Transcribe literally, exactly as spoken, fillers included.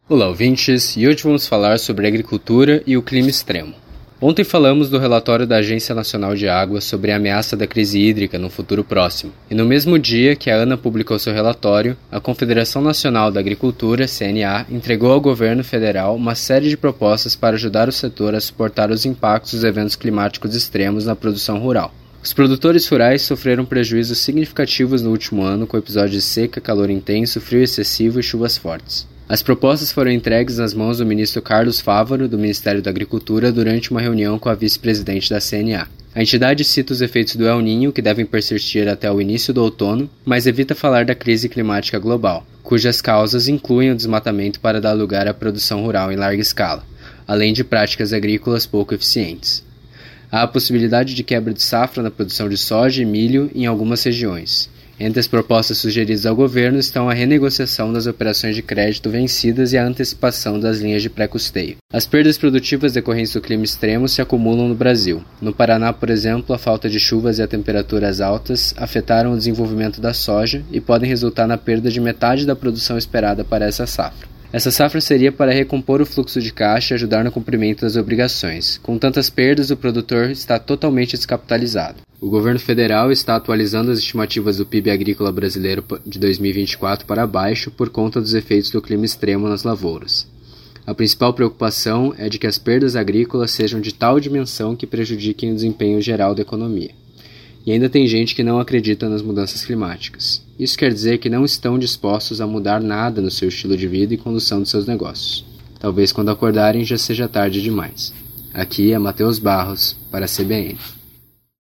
Olá, ouvintes, e hoje vamos falar sobre a agricultura e o clima extremo. Ontem falamos do relatório da Agência Nacional de Água sobre a ameaça da crise hídrica no futuro próximo, e no mesmo dia que a ANA publicou seu relatório, a Confederação Nacional da Agricultura, C N A, entregou ao governo federal uma série de propostas para ajudar o setor a suportar os impactos dos eventos climáticos extremos na produção rural. Os produtores rurais sofreram prejuízos significativos no último ano com episódios de seca, calor intenso, frio excessivo e chuvas fortes. As propostas foram entregues nas mãos do ministro Carlos Fávaro, do Ministério da Agricultura, durante uma reunião com a vice-presidente da C N A. A entidade cita os efeitos do El Niño, que devem persistir até o início do outono, mas evita falar da crise climática global, cujas causas incluem o desmatamento para dar lugar à produção rural em larga escala, além de práticas agrícolas pouco eficientes. Há a possibilidade de quebra de safra na produção de soja e milho em algumas regiões. Entre as propostas sugeridas ao governo estão a renegociação das operações de crédito vencidas e a antecipação das linhas de pré-custeio. As perdas produtivas decorrentes do clima extremo se acumulam no Brasil. No Paraná, por exemplo, a falta de chuvas e as temperaturas altas afetaram o desenvolvimento da soja e podem resultar na perda de metade da produção esperada para essa safra. Essa safra seria para recompor o fluxo de caixa e ajudar no cumprimento das obrigações. Com tantas perdas, o produtor está totalmente descapitalizado. O governo federal está atualizando as estimativas do P I B agrícola brasileiro de dois mil e vinte e quatro para baixo por conta dos efeitos do clima extremo nas lavouras. A principal preocupação é de que as perdas agrícolas sejam de tal dimensão que prejudiquem o desempenho geral da economia. E ainda tem gente que não acredita nas mudanças climáticas. Isso quer dizer que não estão dispostos a mudar nada no seu estilo de vida e condução de seus negócios. Talvez quando acordarem já seja tarde demais. Aqui é Matheus Barros, para a C B N.